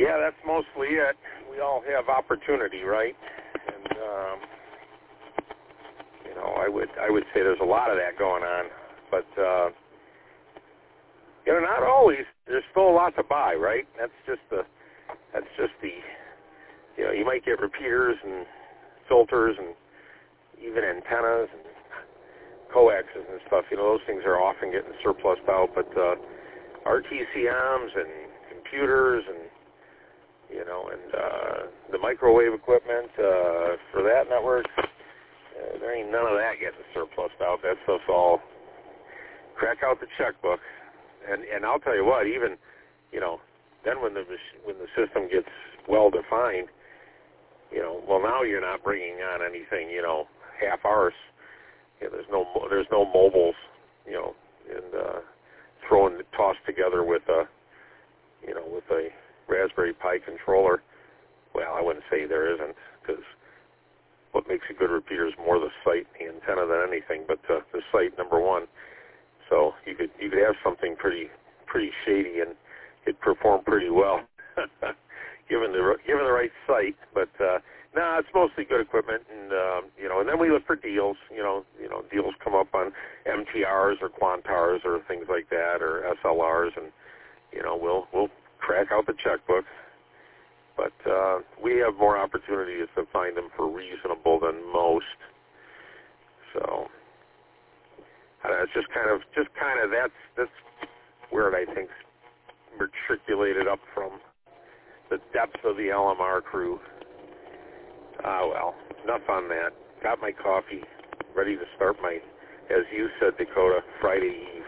Yeah, that's mostly it. We all have opportunity, right? And I would say there's a lot of that going on, but not always. There's still a lot to buy, right? That's just the you might get repeaters and filters and even antennas and coaxes and stuff. Those things are often getting surplused out, but RTCMs and computers and the microwave equipment for that network, there ain't none of that getting surplused out. That stuff's all crack out the checkbook, and I'll tell you what, even then when the system gets well defined, now you're not bringing on anything half hours. There's no mobiles, and tossed together with a Raspberry Pi controller. Well, I wouldn't say there isn't, because what makes a good repeater is more the site, the antenna, than anything. But the site, number one. So you could have something pretty shady and it'd perform pretty well, given the right site. But it's mostly good equipment, and and then we look for deals. Deals come up on MTRs or Quantars or things like that, or SLRs, and we'll crack out the checkbook. But we have more opportunities to find them for reasonable than most. So it's just kind of that's where I think matriculated up from the depths of the LMR crew. Well, enough on that. Got my coffee, ready to start my, as you said, Dakota, Friday Eve.